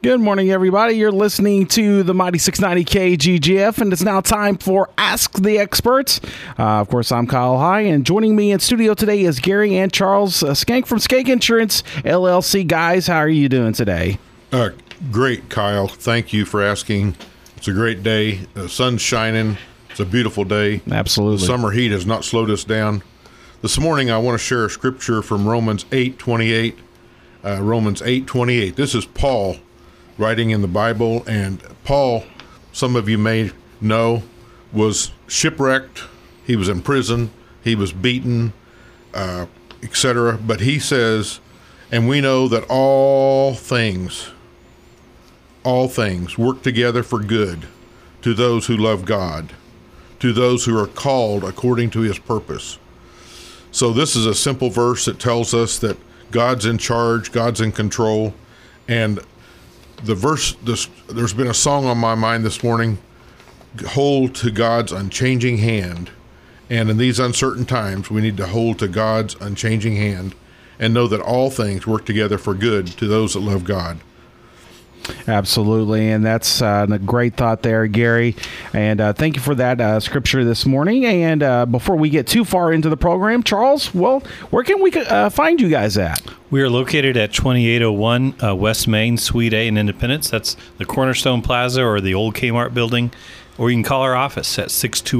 Good morning, everybody. You're listening to the Mighty 690 KGGF, and it's now time for Ask the Experts. Of course, I'm Kyle High, and joining me in studio today is Gary and Charles Skank from Skank Insurance, LLC. Guys, how are you doing today? Great, Kyle. Thank you for asking. It's a great day. The sun's shining. It's a beautiful day. Absolutely. The summer heat has not slowed us down. This morning, I want to share a scripture from Romans 8:28. Romans 8:28. This is Paul writing in the Bible, and Paul, some of you may know, was shipwrecked. He was in prison. He was beaten, etc. But he says, and we know that all things work together for good to those who love God, to those who are called according to his purpose. So this is a simple verse that tells us that God's in charge, God's in control, and the verse, there's been a song on my mind this morning, hold to God's unchanging hand. And in these uncertain times, we need to hold to God's unchanging hand and know that all things work together for good to those that love God. Absolutely, and that's a great thought there, Gary. And thank you for that scripture this morning. And before we get too far into the program, Charles, well, where can we find you guys at? We are located at 2801 West Main, Suite A in Independence. That's the Cornerstone Plaza or the old Kmart building. Or you can call our office at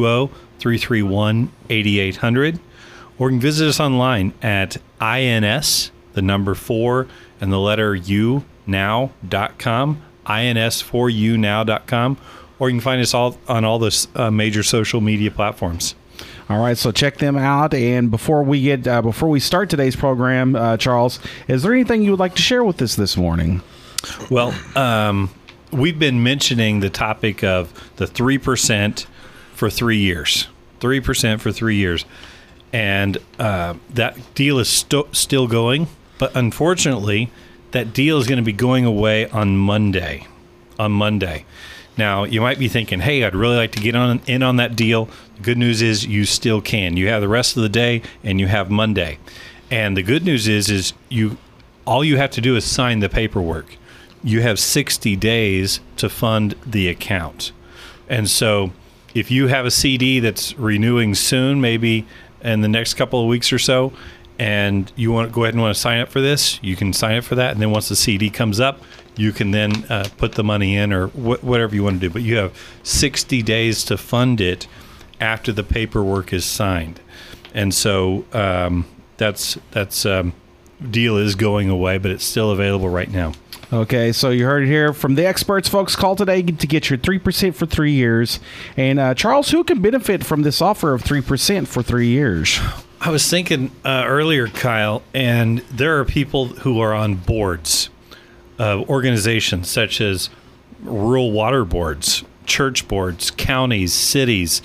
620-331-8800. Or you can visit us online at INS, the number 4, and the letter U, now.com, ins4unow.com, or you can find us all on all the major social media platforms. All right, so check them out. And before we start today's program, Charles, is there anything you would like to share with us this morning? Well, we've been mentioning the topic of the 3% for 3 years. 3% for 3 years. And that deal is still going, but unfortunately, that deal is going to be going away on Monday. Now, you might be thinking, hey, I'd really like to get in on that deal. The good news is you still can. You have the rest of the day, and you have Monday. And the good news is all you have to do is sign the paperwork. You have 60 days to fund the account. And so if you have a CD that's renewing soon, maybe in the next couple of weeks or so, and you want to go ahead and want to sign up for this, you can sign up for that. And then once the CD comes up, you can then put the money in or whatever you want to do. But you have 60 days to fund it after the paperwork is signed. And so that's deal is going away, but it's still available right now. Okay, so you heard it here from the experts, folks. Call today to get your 3% for 3 years. And Charles, who can benefit from this offer of 3% for 3 years? I was thinking earlier, Kyle, and there are people who are on boards of organizations such as rural water boards, church boards, counties, cities,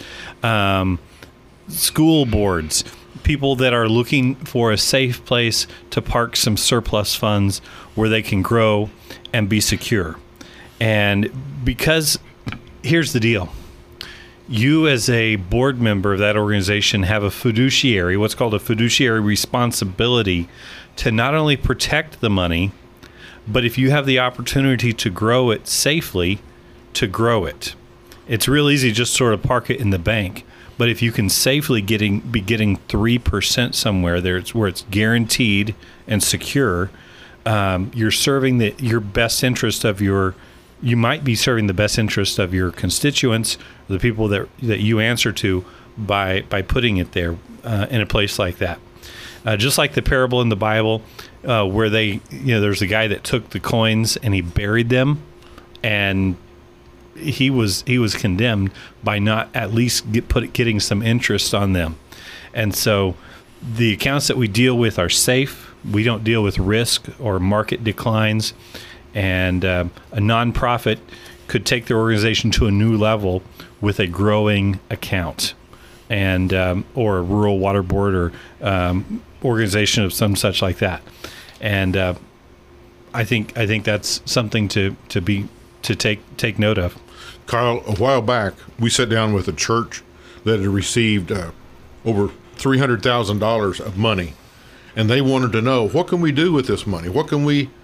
school boards, people that are looking for a safe place to park some surplus funds where they can grow and be secure. And because here's the deal. You as a board member of that organization have a fiduciary, what's called a fiduciary responsibility to not only protect the money, but if you have the opportunity to grow it safely, to grow it. It's real easy just sort of park it in the bank. But if you can safely be getting 3% somewhere there, where it's guaranteed and secure, you're serving your best interest of you might be serving the best interest of your constituents, the people that you answer to, by putting it there in a place like that. Just like the parable in the Bible, where there's a guy that took the coins and he buried them, and he was condemned by not at least getting some interest on them. And so the accounts that we deal with are safe. We don't deal with risk or market declines. And a nonprofit could take their organization to a new level with a growing account, and or a rural water board or organization of some such like that. And I think that's something to take note of. Kyle, a while back, we sat down with a church that had received over $300,000 of money, and they wanted to know, what can we do with this money? What can we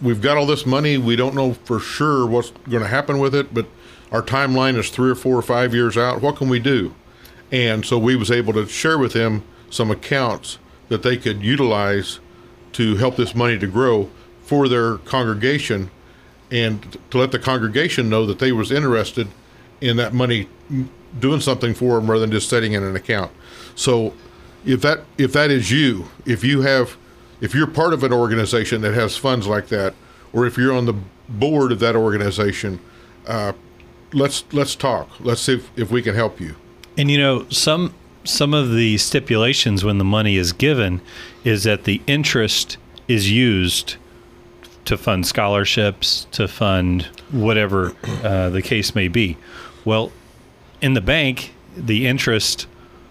we've got all this money. We don't know for sure what's going to happen with it, but our timeline is 3 or 4 or 5 years out. What can we do? And so we was able to share with them some accounts that they could utilize to help this money to grow for their congregation, and to let the congregation know that they was interested in that money doing something for them rather than just setting in an account. So if that is you, if you're part of an organization that has funds like that, or if you're on the board of that organization, let's talk. Let's see if we can help you. And some of the stipulations when the money is given is that the interest is used to fund scholarships, to fund whatever the case may be. Well, in the bank, the interest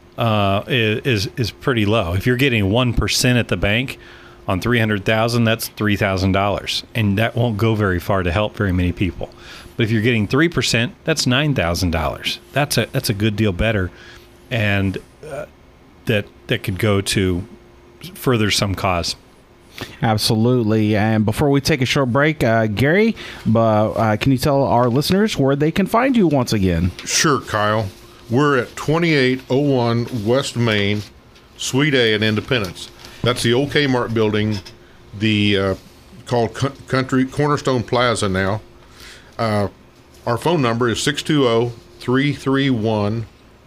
is pretty low. If you're getting 1% at the bank on $300,000, that's $3,000, and that won't go very far to help very many people. But if you're getting 3%, that's $9,000. That's a good deal better, and that could go to further some cause. Absolutely. And before we take a short break, Gary, can you tell our listeners where they can find you once again? Sure, Kyle. We're at 2801 West Main, Suite A in Independence. That's the old Kmart building, called Cornerstone Plaza now. Our phone number is 620-331-8800.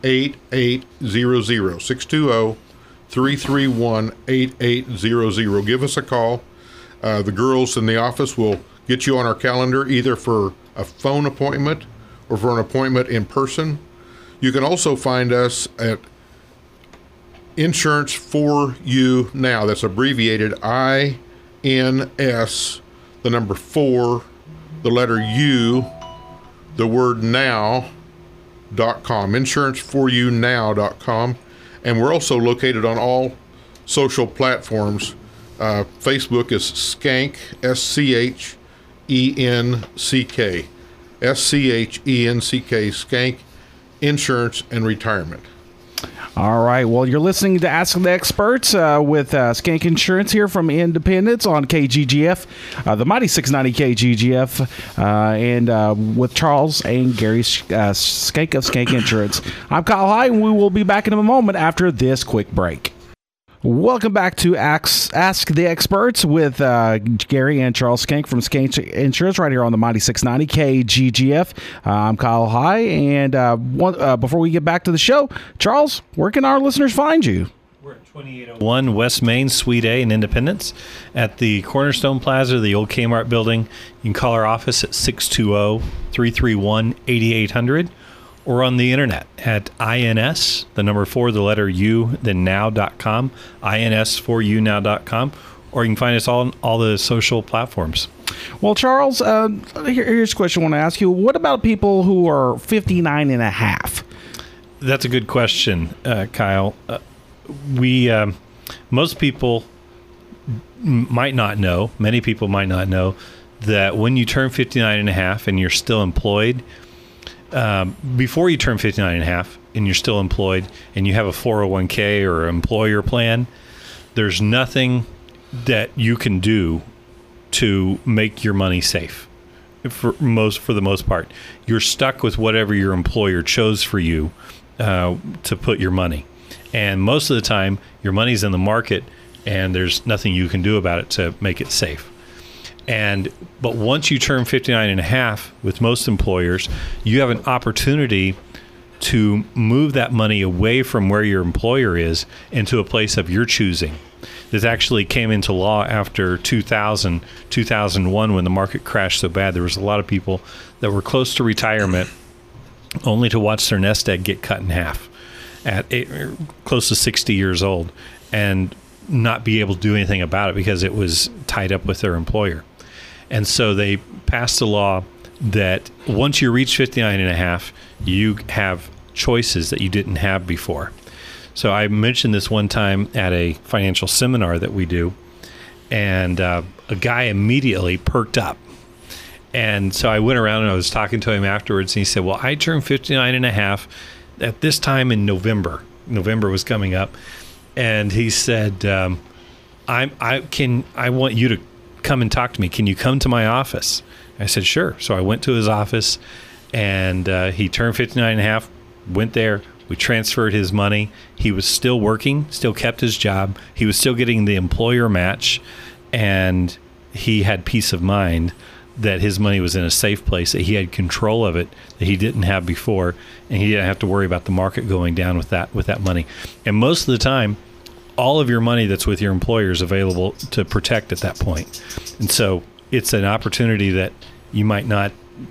620-331-8800. Give us a call. The girls in the office will get you on our calendar either for a phone appointment or for an appointment in person. You can also find us at Insurance for You Now. That's abbreviated INS, the number 4, the letter U, the word now.com. InsuranceForYouNow.com. And we're also located on all social platforms. Facebook is Skank, SCHENCK. SCHENCK, Skank Insurance and Retirement. All right. Well, you're listening to Ask the Experts with Skank Insurance here from Independence on KGGF, the mighty 690 KGGF, and with Charles and Gary Skank of Skank Insurance. I'm Kyle High, and we will be back in a moment after this quick break. Welcome back to Ask the Experts with Gary and Charles Skank from Skank Insurance right here on the mighty 690 KGGF. I'm Kyle High, and before we get back to the show, Charles, where can our listeners find you? We're at 2801 West Main, Suite A in Independence at the Cornerstone Plaza, the old Kmart building. You can call our office at 620-331-8800. or on the internet at INS, the number 4, the letter U, then now.com, INS4YouNow.com, or you can find us on all the social platforms. Well, Charles, here's a question I want to ask you. What about people who are 59 and a half? That's a good question, Kyle. Most people might not know, many people might not know, that when you turn 59 and a half and you're still employed, before you turn 59 and a half and you're still employed and you have a 401k or employer plan, there's nothing that you can do to make your money safe. For the most part, you're stuck with whatever your employer chose for you to put your money. And most of the time, your money's in the market and there's nothing you can do about it to make it safe. But once you turn 59 and a half, with most employers, you have an opportunity to move that money away from where your employer is into a place of your choosing. This actually came into law after 2001 when the market crashed so bad. There was a lot of people that were close to retirement only to watch their nest egg get cut in half at close to 60 years old and not be able to do anything about it because it was tied up with their employer. And so they passed a law that once you reach 59 and a half, you have choices that you didn't have before. So I mentioned this one time at a financial seminar that we do, and a guy immediately perked up. And so I went around and I was talking to him afterwards, and he said, well, I turned 59 and a half at this time in November. November was coming up. And he said, I want you to come and talk to me. Can you come to my office? I said, sure. So I went to his office, and he turned 59 and a half, went there. We transferred his money. He was still working, still kept his job. He was still getting the employer match, and he had peace of mind that his money was in a safe place, that he had control of it that he didn't have before, and he didn't have to worry about the market going down with that money. And most of the time, all of your money that's with your employer is available to protect at that point. And so it's an opportunity that you might not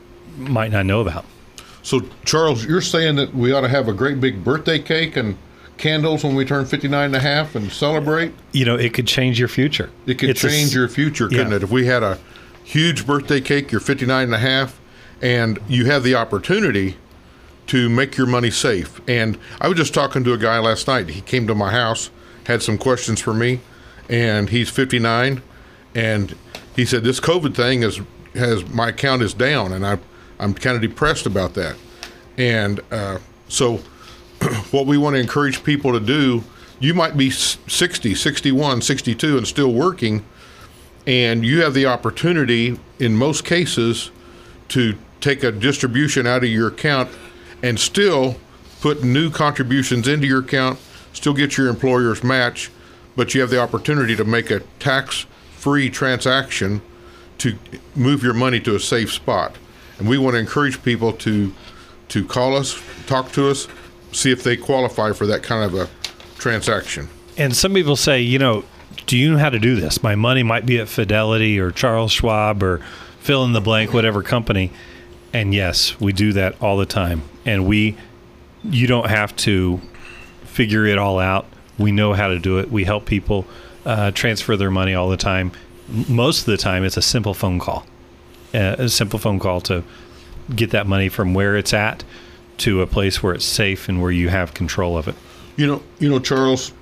know about. So, Charles, you're saying that we ought to have a great big birthday cake and candles when we turn 59 and a half and celebrate? It could change your future. It could change your future, couldn't it? If we had a huge birthday cake, you're 59 and a half, and you have the opportunity to make your money safe. And I was just talking to a guy last night. He came to my house, had some questions for me, and he's 59, and he said, this COVID thing has my account is down, and I'm kind of depressed about that. And so what we want to encourage people to do, you might be 60, 61, 62 and still working, and you have the opportunity in most cases to take a distribution out of your account and still put new contributions into your account, still get your employer's match, but you have the opportunity to make a tax-free transaction to move your money to a safe spot. And we want to encourage people to call us, talk to us, see if they qualify for that kind of a transaction. And some people say, do you know how to do this? My money might be at Fidelity or Charles Schwab or fill in the blank, whatever company. And yes, we do that all the time. And you don't have to figure it all out. We know how to do it. We help people transfer their money all the time. Most of the time, it's a simple phone call. A simple phone call to get that money from where it's at to a place where it's safe and where you have control of it. Charles,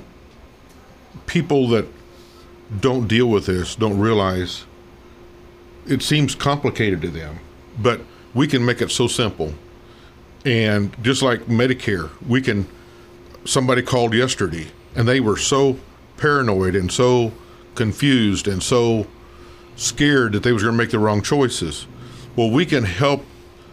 people that don't deal with this don't realize it seems complicated to them, but we can make it so simple. And just like Medicare, somebody called yesterday and they were so paranoid and so confused and so scared that they was going to make the wrong choices. Well, we can help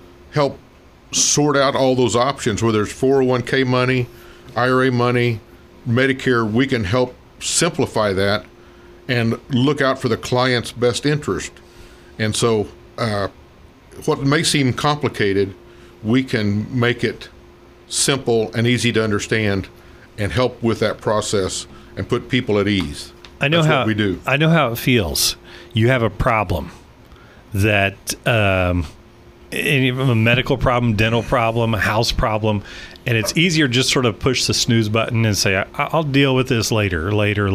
sort out all those options, whether it's 401k money, IRA money, Medicare. We can help simplify that and look out for the client's best interest. And so what may seem complicated, we can make it simple and easy to understand and help with that process and put people at ease. That's what we do. I know how it feels. You have a problem that a medical problem, dental problem, a house problem, and it's easier just sort of push the snooze button and say, I'll deal with this later.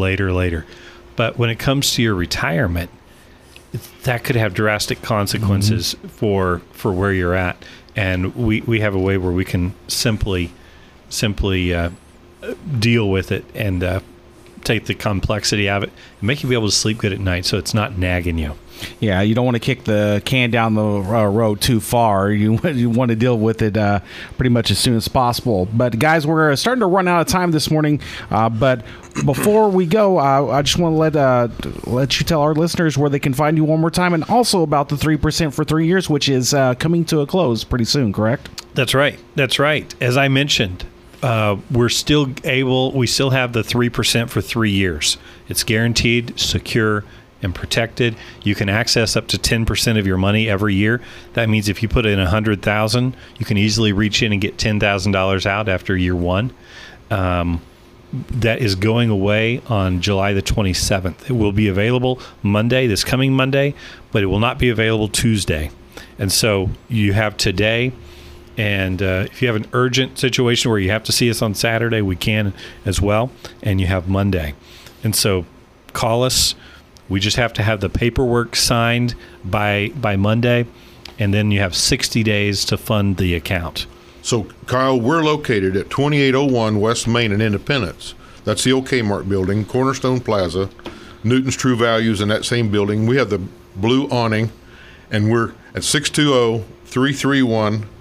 But when it comes to your retirement, that could have drastic consequences for where you're at. And we have a way where we can simply deal with it and take the complexity out of it and make you be able to sleep good at night so it's not nagging you. Yeah, you don't want to kick the can down the road too far. You want to deal with it pretty much as soon as possible. But guys, we're starting to run out of time this morning. But before we go, I just want to let you tell our listeners where they can find you one more time, and also about the 3% for 3 years, which is coming to a close pretty soon, correct? That's right. As I mentioned, we still have the 3% for 3 years. It's guaranteed, secure, and protected. You can access up to 10% of your money every year. That means if you put in $100,000, you can easily reach in and get $10,000 out after year one. That is going away on July the 27th. It will be available this coming Monday, but it will not be available Tuesday. And so you have today. And if you have an urgent situation where you have to see us on Saturday, we can as well. And you have Monday. And so call us. We just have to have the paperwork signed by Monday. And then you have 60 days to fund the account. So, Kyle, we're located at 2801 West Main in Independence. That's the old Kmart building, Cornerstone Plaza, Newton's True Values in that same building. We have the blue awning, and we're at 620-331-8800,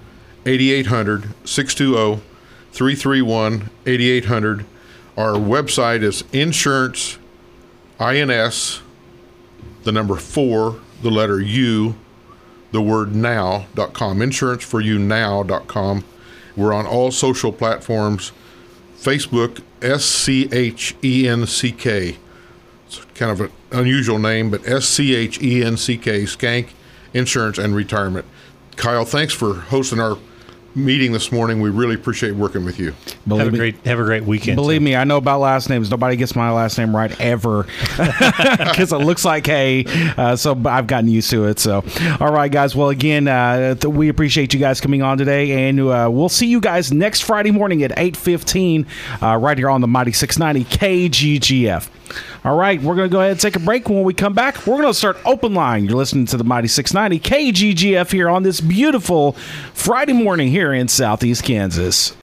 620-331-8800. Our website is insurance.ins the number 4, the letter U, the word now.com, insuranceforyounow.com. We're on all social platforms. Facebook, SCHENCK. It's kind of an unusual name, but SCHENCK, Skank Insurance and Retirement. Kyle, thanks for hosting our meeting this morning. We really appreciate working with you. Have a great weekend. Believe me, I know about last names. Nobody gets my last name right ever because it looks like hay. So I've gotten used to it. So, all right, guys. Well, again, we appreciate you guys coming on today, and we'll see you guys next Friday morning at 8:15 right here on the Mighty 690 KGGF. All right, we're going to go ahead and take a break. When we come back, we're going to start Open Line. You're listening to the Mighty 690 KGGF here on this beautiful Friday morning here in Southeast Kansas.